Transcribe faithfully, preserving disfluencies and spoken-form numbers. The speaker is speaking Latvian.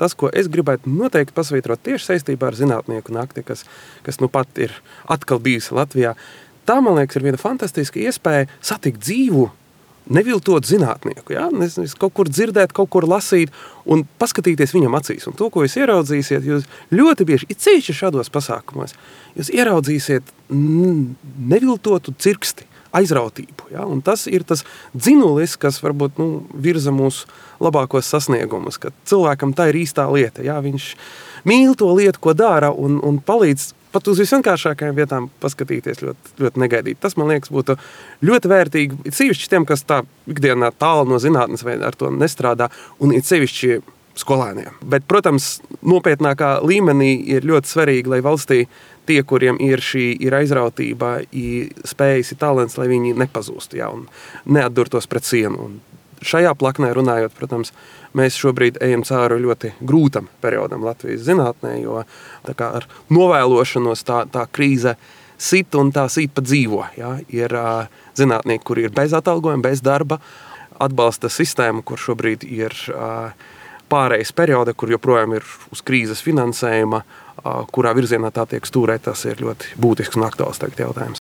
tas, ko es gribētu noteikti pasvītrot tieši saistībā ar zinātnieku nakti, kas, kas nu pat ir atkal bijusi Latvijā, tā, man liekas, ir viena fantastiska iespēja satikt dzīvu, neviltot zinātnieku, ja? Nes, nes kaut kur dzirdēt, kaut kur lasīt un paskatīties viņam acīs. Un to, ko jūs ieraudzīsiet, jūs ļoti bieži, it sevišķi šādos pasākumos, jūs ieraudzīsiet neviltotu cirksti, aizrautību. Ja? Un tas ir tas dzinulis, kas varbūt nu, virza mūsu labākos sasniegumus, ka cilvēkam tā ir īstā lieta. Ja? Viņš mīl to lietu, ko dara un, un palīdz pat uz visvienkāršākajām vietām paskatīties ļoti, ļoti negaidīt. Tas, man liekas, būtu ļoti vērtīgi. Ir sevišķi tiem, kas tā ikdienā tālu no zinātnes vai ar to nestrādā, un ir sevišķi skolēniem. Bet, protams, nopietnākā līmenī ir ļoti svarīgi, lai valstī tie, kuriem ir šī ir aizrautība, ir spējas, ir talents, lai viņi nepazūst, ja, un neatdurtos pret sienu. Un šajā plaknē runājot, protams, mēs šobrīd ejam cauri ļoti grūtam periodam Latvijas zinātnē, jo tā kā ar novēlošanos tā, tā krīze sit un tā sit pa dzīvo. Ja? Ir uh, zinātnieki, kuri ir bez atalgojuma, bez darba, atbalsta sistēmu, kur šobrīd ir uh, pārejas perioda, kur joprojām ir uz krīzes finansējuma, uh, kurā virzienā tā tiek stūrēt, tas ir ļoti būtisks un aktuāls tagad jautājums.